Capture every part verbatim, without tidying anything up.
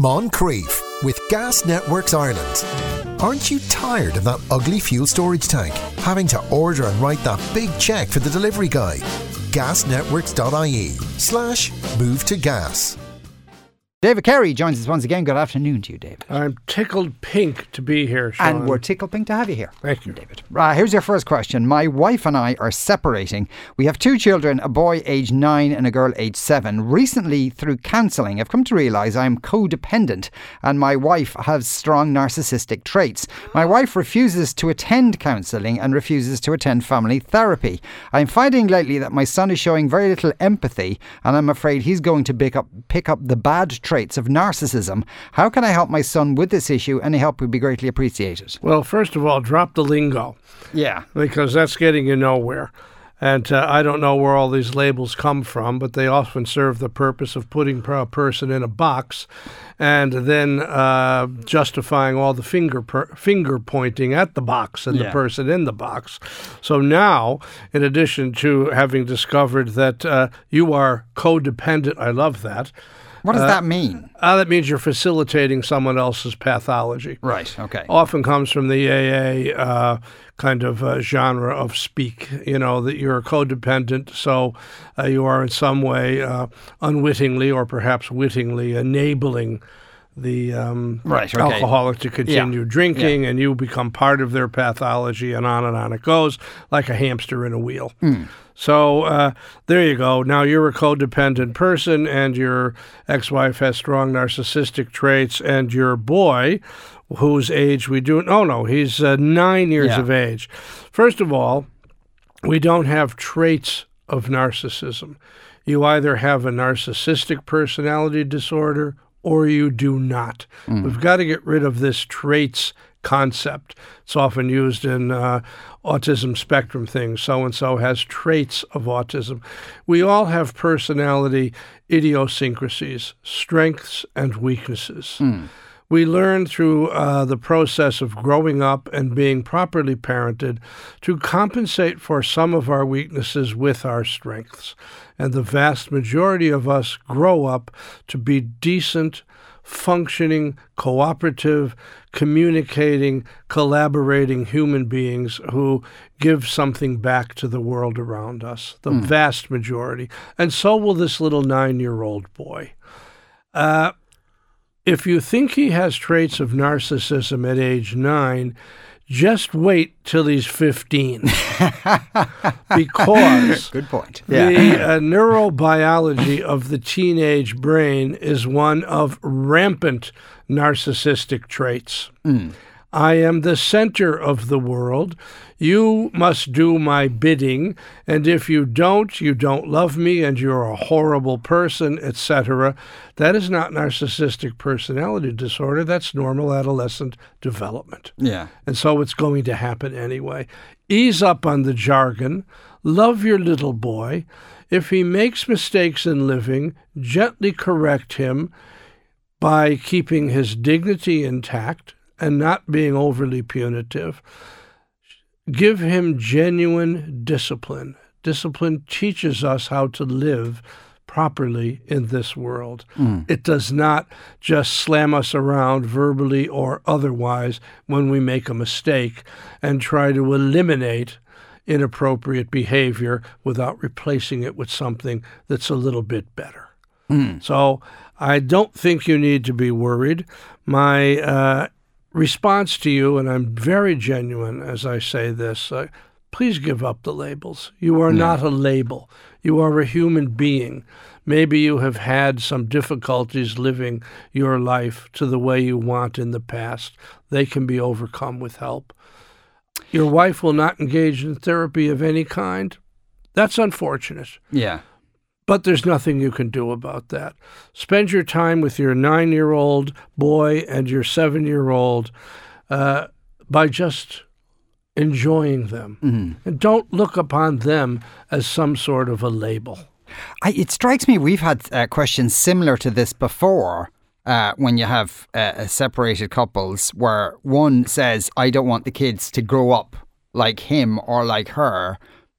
Moncrief with Gas Networks Ireland. Aren't you tired of that ugly fuel storage tank? Having to order and write that big cheque for the delivery guy? gasnetworks.ie slash move to gas. David Carey joins us once again. Good afternoon to you, David. I'm tickled pink to be here, Sean. And we're tickled pink to have you here. Thank you, David. Right, here's your first question. My wife and I are separating. We have two children, a boy aged nine and a girl aged seven. Recently, through counselling, I've come to realise I'm codependent and my wife has strong narcissistic traits. My wife refuses to attend counselling and refuses to attend family therapy. I'm finding lately that my son is showing very little empathy and I'm afraid he's going to pick up, pick up the bad traits traits of narcissism. How can I help my son with this issue? Any help would be greatly appreciated. Well, first of all, drop the lingo. Yeah. Because that's getting you nowhere. And uh, I don't know where all these labels come from, but they often serve the purpose of putting a person in a box and then uh, justifying all the finger per- finger pointing at the box and yeah. the person in the box. So now, in addition to having discovered that uh, you are codependent, I love that. What does uh, that mean? Uh, that means you're facilitating someone else's pathology. Right, okay. Often comes from the A A uh, kind of uh, genre of speak, you know, that you're codependent, so uh, you are in some way uh, unwittingly or perhaps wittingly enabling the um, right, okay. alcoholic to continue yeah. drinking, yeah. and you become part of their pathology, and on and on it goes, like a hamster in a wheel. Mm. So uh, there you go. Now you're a codependent person, and your ex-wife has strong narcissistic traits, and your boy, whose age we do... No, no, he's uh, nine years yeah. of age. First of all, we don't have traits of narcissism. You either have a narcissistic personality disorder or you do not. Mm. We've got to get rid of this traits concept. It's often used in uh, autism spectrum things. So-and-so has traits of autism. We all have personality idiosyncrasies, strengths and weaknesses. Mm. We learn through uh, the process of growing up and being properly parented to compensate for some of our weaknesses with our strengths. And the vast majority of us grow up to be decent, functioning, cooperative, communicating, collaborating human beings who give something back to the world around us, the mm. vast majority. And so will this little nine-year-old boy. Uh, if you think he has traits of narcissism at age nine, just wait till he's fifteen. Because good point. Yeah. the uh, neurobiology of the teenage brain is one of rampant narcissistic traits. Mm. I am the center of the world. You must do my bidding, and if you don't, you don't love me, and you're a horrible person, et cetera. That is not narcissistic personality disorder. That's normal adolescent development. Yeah. And so it's going to happen anyway. Ease up on the jargon. Love your little boy. If he makes mistakes in living, gently correct him by keeping his dignity intact and not being overly punitive. Give him genuine discipline. Discipline teaches us how to live properly in this world. Mm. It does not just slam us around verbally or otherwise when we make a mistake and try to eliminate inappropriate behavior without replacing it with something that's a little bit better. Mm. So I don't think you need to be worried. My uh, response to you, and I'm very genuine as I say this, uh, please give up the labels. You are no. not a label. You are a human being. Maybe you have had some difficulties living your life to the way you want in the past. They can be overcome with help. Your wife will not engage in therapy of any kind. That's unfortunate. Yeah. But there's nothing you can do about that. Spend your time with your nine-year-old boy and your seven-year-old uh, by just enjoying them. Mm-hmm. And don't look upon them as some sort of a label. I, it strikes me we've had uh, questions similar to this before uh, when you have uh, separated couples where one says, I don't want the kids to grow up like him or like her,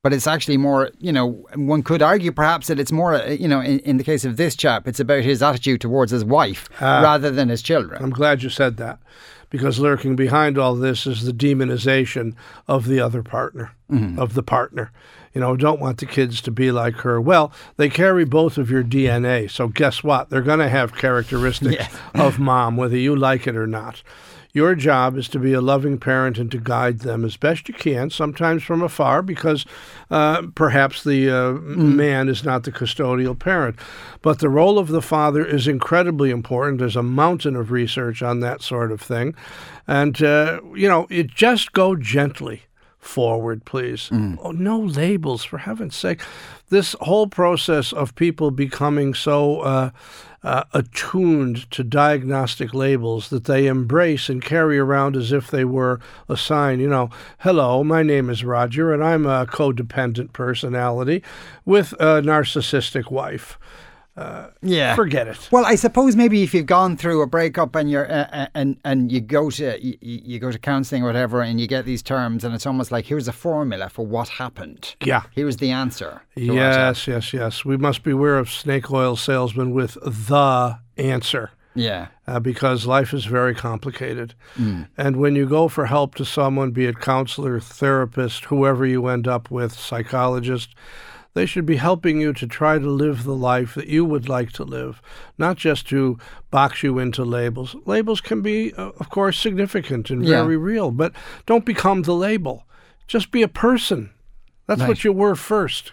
But it's actually more, you know, one could argue perhaps that it's more, uh, you know, in, in the case of this chap, it's about his attitude towards his wife uh, rather than his children. I'm glad you said that, because lurking behind all this is the demonization of the other partner, mm-hmm. of the partner. You know, don't want the kids to be like her. Well, they carry both of your D N A, so guess what? They're going to have characteristics yeah. of mom, whether you like it or not. Your job is to be a loving parent and to guide them as best you can, sometimes from afar, because uh, perhaps the uh, mm. man is not the custodial parent. But the role of the father is incredibly important. There's a mountain of research on that sort of thing. And, uh, you know, it just go gently forward, please. Mm. Oh, no labels, for heaven's sake. This whole process of people becoming so uh, uh, attuned to diagnostic labels that they embrace and carry around as if they were a sign. You know, hello, my name is Roger, and I'm a codependent personality with a narcissistic wife. Uh, yeah, forget it. Well, I suppose maybe if you've gone through a breakup and you're uh, and and you go to you, you go to counselling or whatever, and you get these terms, and it's almost like here's a formula for what happened. Yeah, here's the answer. Yes, yes, yes. We must beware of snake oil salesmen with the answer. Yeah, uh, because life is very complicated, mm. and when you go for help to someone, be it counselor, therapist, whoever you end up with, psychologist, they should be helping you to try to live the life that you would like to live, not just to box you into labels. Labels can be, uh, of course, significant and yeah. very real, but don't become the label. Just be a person. That's right. What you were first.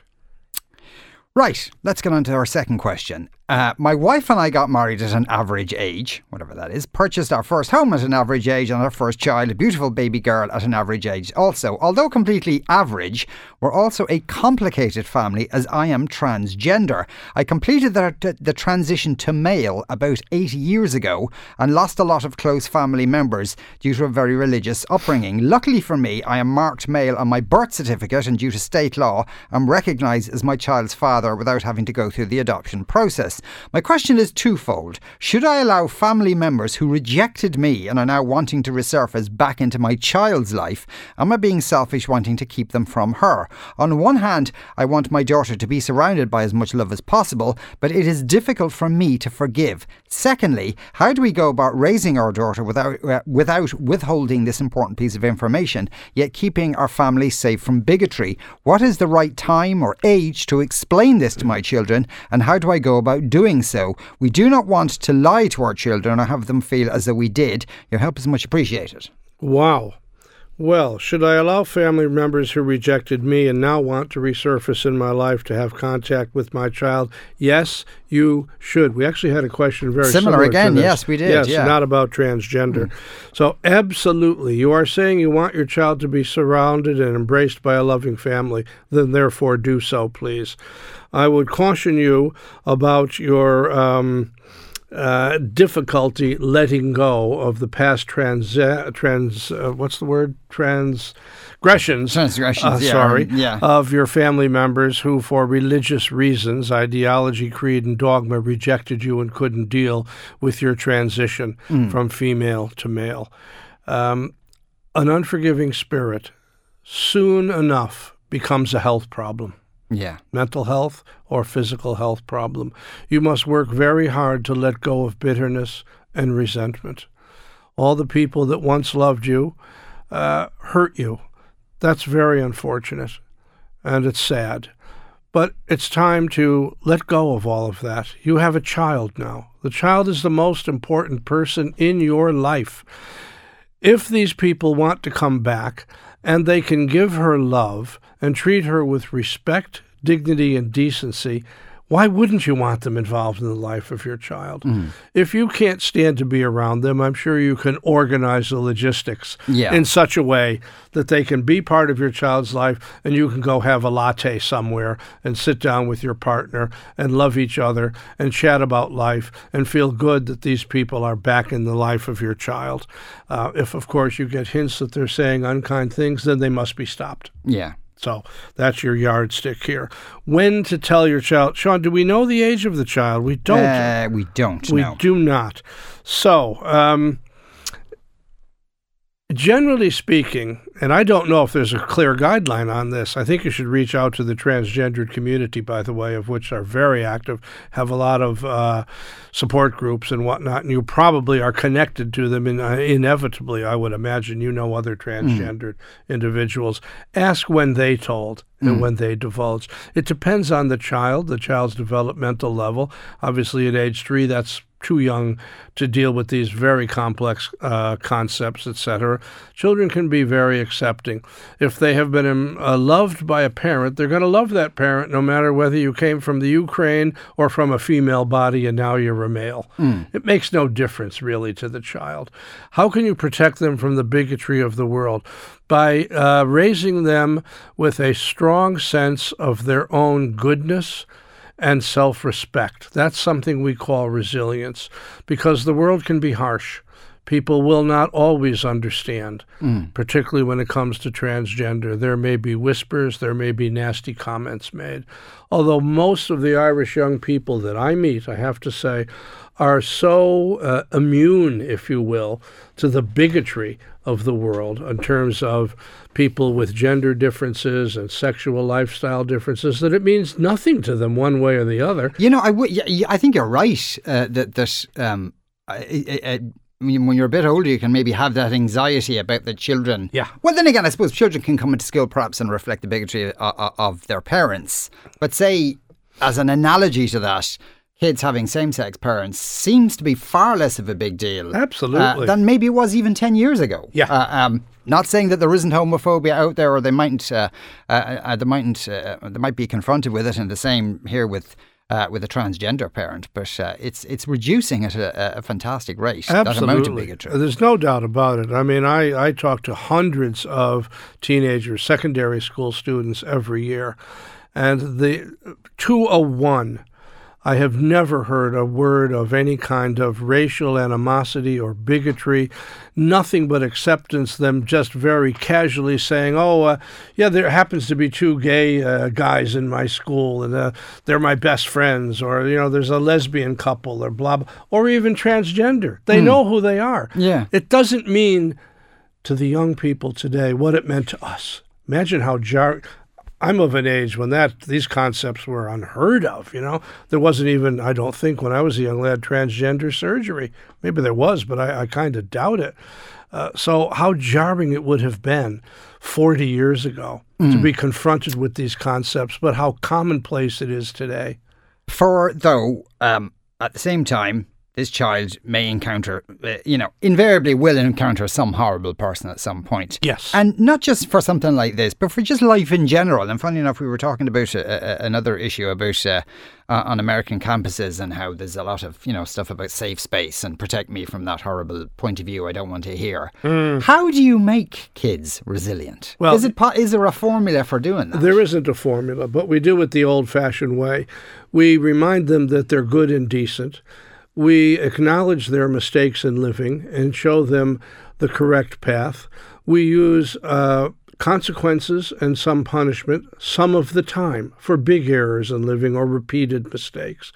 Right, let's get on to our second question. Uh, my wife and I got married at an average age, whatever that is, purchased our first home at an average age and our first child, a beautiful baby girl, at an average age also. Although completely average, we're also a complicated family as I am transgender. I completed the, the transition to male about eight years ago and lost a lot of close family members due to a very religious upbringing. Luckily for me, I am marked male on my birth certificate and due to state law, I'm recognised as my child's father without having to go through the adoption process. My question is twofold. Should I allow family members who rejected me and are now wanting to resurface back into my child's life? Am I being selfish wanting to keep them from her? On one hand, I want my daughter to be surrounded by as much love as possible, but it is difficult for me to forgive. Secondly, how do we go about raising our daughter without uh, without withholding this important piece of information, yet keeping our family safe from bigotry? What is the right time or age to explain this to my children, and how do I go about doing so? We do not want to lie to our children or have them feel as though we did. Your help is much appreciated. Wow. Well, should I allow family members who rejected me and now want to resurface in my life to have contact with my child? Yes, you should. We actually had a question very similar, similar again. to this. Yes, we did. Yes, yeah. Not about transgender. Mm. So absolutely, you are saying you want your child to be surrounded and embraced by a loving family. Then therefore do so, please. I would caution you about your um, uh, difficulty letting go of the past trans, uh, trans uh, what's the word? Transgressions. Transgressions, uh, yeah. Sorry. Um, yeah. Of your family members who, for religious reasons, ideology, creed, and dogma, rejected you and couldn't deal with your transition mm. from female to male. Um, an unforgiving spirit soon enough becomes a health problem. Yeah. Mental health or physical health problem. You must work very hard to let go of bitterness and resentment. All the people that once loved you uh, hurt you. That's very unfortunate, and it's sad. But it's time to let go of all of that. You have a child now. The child is the most important person in your life. If these people want to come back and they can give her love and treat her with respect, dignity, and decency, why wouldn't you want them involved in the life of your child? Mm. If you can't stand to be around them, I'm sure you can organize the logistics yeah. in such a way that they can be part of your child's life and you can go have a latte somewhere and sit down with your partner and love each other and chat about life and feel good that these people are back in the life of your child. Uh, if, of course, you get hints that they're saying unkind things, then they must be stopped. Yeah. So that's your yardstick here. When to tell your child. Sean, do we know the age of the child? We don't. Uh, we don't, We no. do not. So, um, Generally speaking, and I don't know if there's a clear guideline on this, I think you should reach out to the transgendered community, by the way, of which are very active, have a lot of uh, support groups and whatnot, and you probably are connected to them in, uh, inevitably, I would imagine. You know other transgendered mm. individuals. Ask when they told and mm. when they divulged. It depends on the child, the child's developmental level. Obviously, at age three, that's too young to deal with these very complex uh, concepts, et cetera. Children can be very accepting. If they have been um, uh, loved by a parent, they're going to love that parent no matter whether you came from the Ukraine or from a female body and now you're a male. Mm. It makes no difference, really, to the child. How can you protect them from the bigotry of the world? By uh, raising them with a strong sense of their own goodness and self-respect. That's something we call resilience, because the world can be harsh. People will not always understand, mm. particularly when it comes to transgender. There may be whispers, there may be nasty comments made. Although most of the Irish young people that I meet, I have to say, are so uh, immune, if you will, to the bigotry of the world in terms of people with gender differences and sexual lifestyle differences that it means nothing to them one way or the other. You know, I, w- I think you're right uh, that, that um, I, I, I, when you're a bit older, you can maybe have that anxiety about the children. Yeah. Well, then again, I suppose children can come into school perhaps and reflect the bigotry of, of their parents. But say, as an analogy to that, kids having same-sex parents seems to be far less of a big deal. Absolutely. Uh, than maybe it was even ten years ago. Yeah. Uh, um, not saying that there isn't homophobia out there, or they mightn't, uh, uh, uh, they mightn't, uh, they might be confronted with it, and the same here with uh, with a transgender parent. But uh, it's it's reducing at a, a fantastic rate. Absolutely. That amount of bigotry. There's no doubt about it. I mean, I I talk to hundreds of teenagers, secondary school students every year, and the to a one. I have never heard a word of any kind of racial animosity or bigotry, nothing but acceptance, them just very casually saying, oh, uh, yeah, there happens to be two gay uh, guys in my school, and uh, they're my best friends, or, you know, there's a lesbian couple, or blah, blah, or even transgender. They mm. know who they are. Yeah. It doesn't mean to the young people today what it meant to us. Imagine how jar. I'm of an age when that these concepts were unheard of, you know. There wasn't even, I don't think, when I was a young lad, transgender surgery. Maybe there was, but I, I kind of doubt it. Uh, so how jarring it would have been forty years ago mm. to be confronted with these concepts, but how commonplace it is today. For, though, um, at the same time, this child may encounter, uh, you know, invariably will encounter some horrible person at some point. Yes. And not just for something like this, but for just life in general. And funny enough, we were talking about a, a, another issue about uh, uh, on American campuses and how there's a lot of, you know, stuff about safe space and protect me from that horrible point of view I don't want to hear. Mm. How do you make kids resilient? Well, is it po- is there a formula for doing that? There isn't a formula, but we do it the old-fashioned way. We remind them that they're good and decent. We acknowledge their mistakes in living and show them the correct path. We use uh, consequences and some punishment some of the time for big errors in living or repeated mistakes.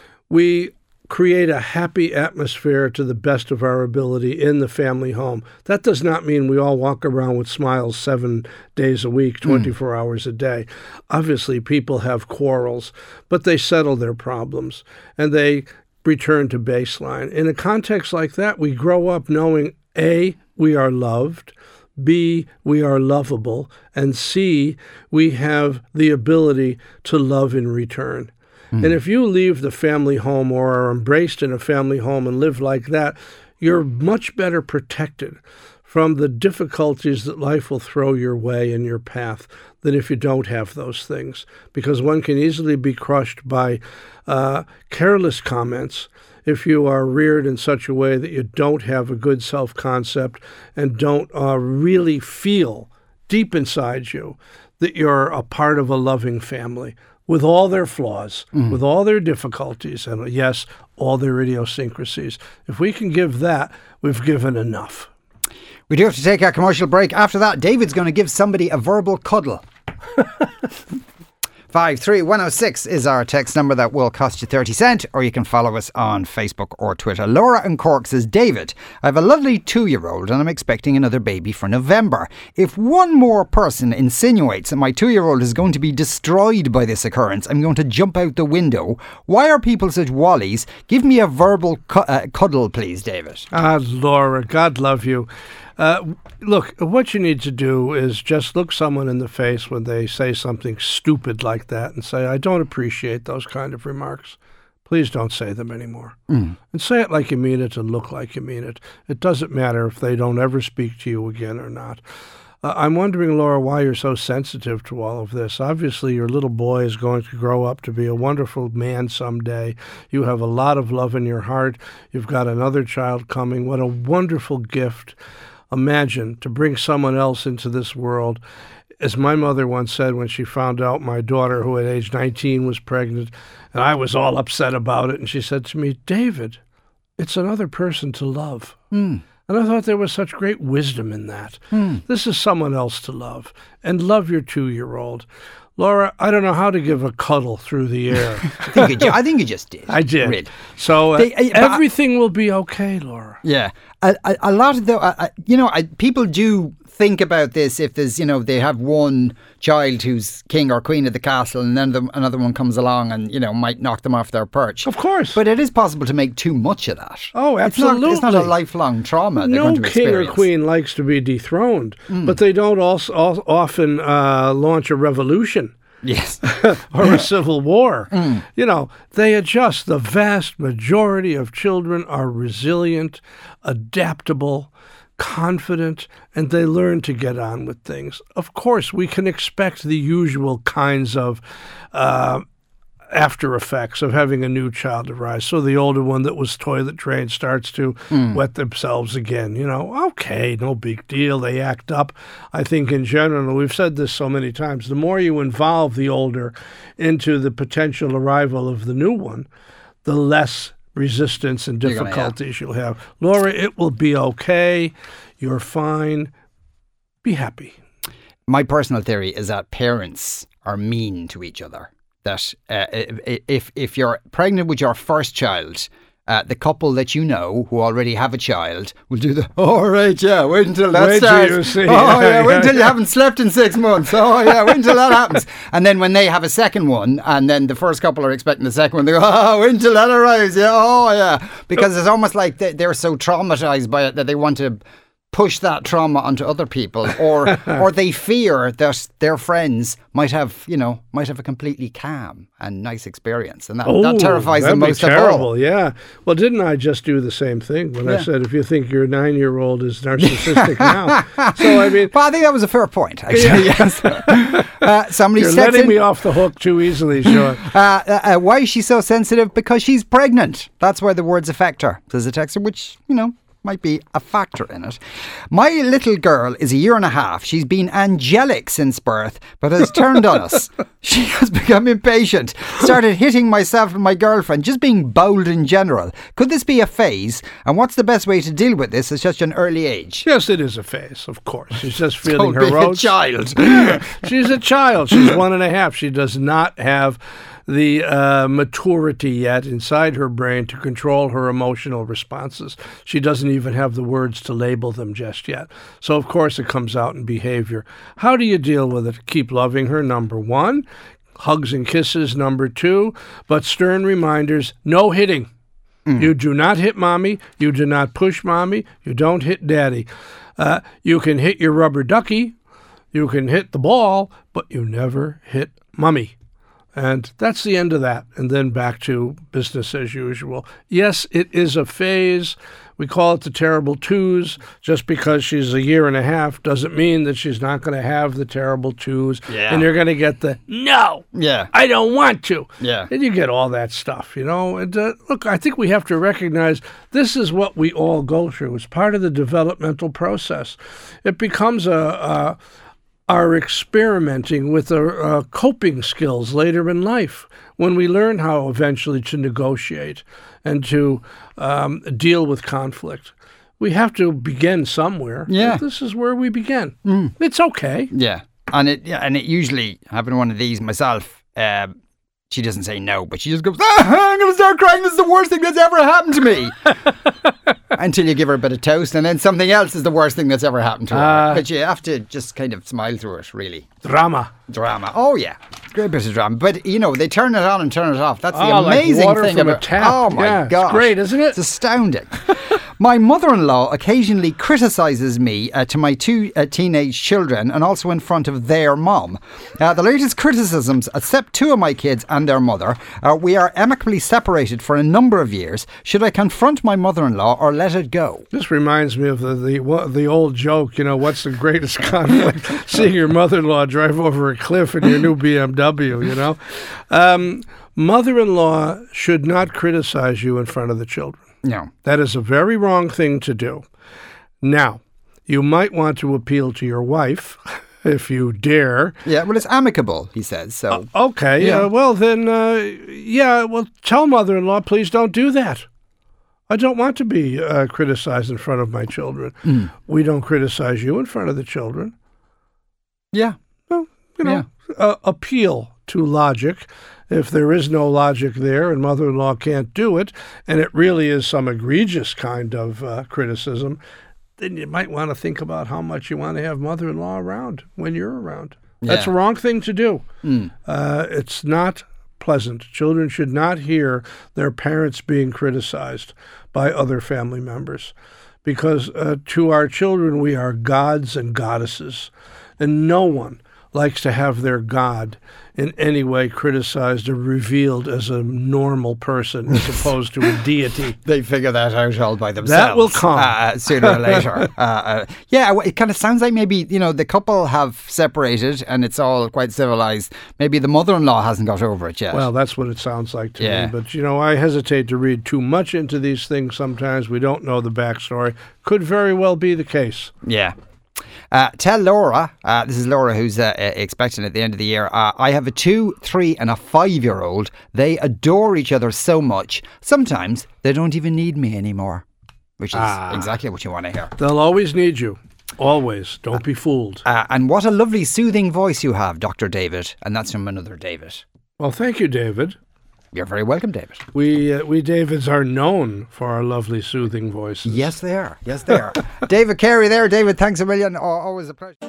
We create a happy atmosphere to the best of our ability in the family home. That does not mean we all walk around with smiles seven days a week, twenty-four mm. hours a day. Obviously, people have quarrels, but they settle their problems and they return to baseline. In a context like that, we grow up knowing A, we are loved, B, we are lovable, and C, we have the ability to love in return. Mm. And if you leave the family home or are embraced in a family home and live like that, you're much better protected from the difficulties that life will throw your way in your path than if you don't have those things. Because one can easily be crushed by uh, careless comments if you are reared in such a way that you don't have a good self-concept and don't uh, really feel deep inside you that you're a part of a loving family with all their flaws, mm. with all their difficulties, and yes, all their idiosyncrasies. If we can give that, we've given enough. We do have to take our commercial break. After that, David's going to give somebody a verbal cuddle. five three one oh six is our text number that will cost you thirty cent, or you can follow us on Facebook or Twitter. Laura in Cork says, David, I have a lovely two-year-old and I'm expecting another baby for November. If one more person insinuates that my two-year-old is going to be destroyed by this occurrence, I'm going to jump out the window. Why are people such wallies? Give me a verbal cu- uh, cuddle, please, David. Ah, Laura, God love you. Uh, look, what you need to do is just look someone in the face when they say something stupid like that and say, I don't appreciate those kind of remarks. Please don't say them anymore. Mm. And say it like you mean it and look like you mean it. It doesn't matter if they don't ever speak to you again or not. Uh, I'm wondering, Laura, why you're so sensitive to all of this. Obviously, your little boy is going to grow up to be a wonderful man someday. You have a lot of love in your heart. You've got another child coming. What a wonderful gift. Imagine to bring someone else into this world. As my mother once said when she found out my daughter, who at age nineteen was pregnant, and I was all upset about it, and she said to me, David, it's another person to love. Mm. And I thought there was such great wisdom in that. Mm. This is someone else to love, and love your two-year-old. Laura, I don't know how to give a cuddle through the air. I, think you, ju- I think you just did. I did. Really. So uh, they, uh, everything I, will be okay, Laura. Yeah. A, a, a lot of the, uh, you know, I, people do think about this if there's, you know, they have one child who's king or queen of the castle and then the, another one comes along and, you know, might knock them off their perch. Of course. But it is possible to make too much of that. Oh, absolutely. It's not, it's not a lifelong trauma they're no going to king experience. or queen likes to be dethroned, mm. but they don't also, also often uh, launch a revolution. Yes. or a civil war. Mm. You know, they adjust. The vast majority of children are resilient, adaptable, confident, and they learn to get on with things. Of course, we can expect the usual kinds of uh, after effects of having a new child arise. So the older one that was toilet trained starts to mm. wet themselves again. You know, okay, no big deal. They act up. I think in general, and we've said this so many times, the more you involve the older into the potential arrival of the new one, the less resistance and difficulties you'll have. Laura, it will be okay. You're fine. Be happy. My personal theory is that parents are mean to each other. That uh, if if you're pregnant with your first child, uh, the couple that you know who already have a child will do the, oh, all right, yeah, wait until that wait starts. Till you see. Oh, yeah, wait until you haven't slept in six months. Oh, yeah, wait until that happens. And then when they have a second one, and then the first couple are expecting the second one, they go, oh, wait until that arrives. Yeah, oh, yeah. Because it's almost like they, they're so traumatized by it that they want to push that trauma onto other people, or or they fear that their friends might have, you know, might have a completely calm and nice experience, and that, oh, that terrifies them most terrible, of all. Yeah. Well, didn't I just do the same thing when yeah. I said if you think your nine-year-old is narcissistic now? So I mean, well, I think that was a fair point. Actually, yeah. yes. Uh, somebody You're sets letting in, me off the hook too easily, Sean. uh, uh, uh, why is she so sensitive? Because she's pregnant. That's why the words affect her. Says the texter, which, you know, might be a factor in it. My little girl is a year and a half. She's been angelic since birth, but has turned on us. She has become impatient, started hitting myself and my girlfriend, just being bold in general. Could this be a phase? And what's the best way to deal with this at such an early age? Yes, it is a phase, of course. She's just feeling Don't her be oats. a child. Yeah, she's a child. She's one and a half. She does not have the uh, maturity yet inside her brain to control her emotional responses. She doesn't even have the words to label them just yet. So, of course, it comes out in behavior. How do you deal with it? Keep loving her, number one. Hugs and kisses, number two. But stern reminders, no hitting. Mm. You do not hit mommy. You do not push mommy. You don't hit daddy. Uh, you can hit your rubber ducky. You can hit the ball, but you never hit mommy. And that's the end of that. And then back to business as usual. Yes, it is a phase. We call it the terrible twos. Just because she's a year and a half doesn't mean that she's not going to have the terrible twos. Yeah. And you're going to get the, no, yeah, I don't want to. Yeah. And you get all that stuff, you know. And uh, look, I think we have to recognize this is what we all go through. It's part of the developmental process. It becomes a... a are experimenting with our uh, coping skills later in life when we learn how eventually to negotiate and to um, deal with conflict. We have to begin somewhere. Yeah. This is where we begin. Mm. It's okay. Yeah. And it yeah, and it usually, having one of these myself, Um, she doesn't say no, but she just goes, ah, I'm going to start crying. This is the worst thing that's ever happened to me. Until you give her a bit of toast, and then something else is the worst thing that's ever happened to her. Uh, but you have to just kind of smile through it, really. Drama. Drama. Oh, yeah. Great bit of drama. But, you know, they turn it on and turn it off. That's the Oh, like amazing water thing from a about tap. Oh, my Yeah, it's gosh. great, isn't it? It's astounding. My mother-in-law occasionally criticises me uh, to my two uh, teenage children and also in front of their mom. Uh, the latest criticisms upset two of my kids and their mother. Uh, we are amicably separated for a number of years. Should I confront my mother-in-law or let it go? This reminds me of the, the what- the old joke, you know, what's the greatest conflict? Seeing your mother-in-law drive over a cliff in your new B M W, you know? Um, mother-in-law should not criticize you in front of the children. No. That is a very wrong thing to do. Now, you might want to appeal to your wife, if you dare. Yeah, well, it's amicable, he says, so... Okay, Yeah. uh, well then, uh, yeah, well, tell mother-in-law, please don't do that. I don't want to be uh, criticized in front of my children. Mm. We don't criticize you in front of the children. Yeah. Well, you know, uh, appeal to logic. If there is no logic there and mother-in-law can't do it, and it really is some egregious kind of uh, criticism, then you might want to think about how much you want to have mother-in-law around when you're around. That's a Yeah. wrong thing to do. Mm. Uh, it's not pleasant. Children should not hear their parents being criticized by other family members, because uh, to our children we are gods and goddesses, and no one likes to have their god in any way criticized or revealed as a normal person as opposed to a deity. They figure that out all by themselves. That will come. Uh, sooner or later. uh, uh, yeah, well, it kind of sounds like maybe, you know, the couple have separated and it's all quite civilized. Maybe the mother-in-law hasn't got over it yet. Well, that's what it sounds like to Yeah. me. But, you know, I hesitate to read too much into these things sometimes. We don't know the backstory. Could very well be the case. Yeah. Uh, tell Laura, uh, this is Laura who's uh, uh, expecting at the end of the year, uh, I have a two, three and a five-year-old. They adore each other so much. Sometimes they don't even need me anymore, which is Ah. exactly what you want to hear. They'll always need you. Always. Don't be fooled. Uh, and what a lovely soothing voice you have, Doctor David. And that's from another David. Well, thank you, David. You're very welcome, David. We uh, we Davids are known for our lovely soothing voices. Yes, they are. Yes, they are. David Carey there. David, thanks a million. Oh, always a pleasure.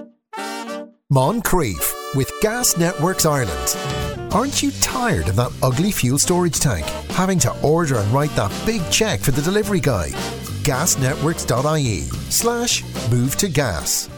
Moncrief with Gas Networks Ireland. Aren't you tired of that ugly fuel storage tank? Having to order and write that big check for the delivery guy? gasnetworks.ie slash move to gas.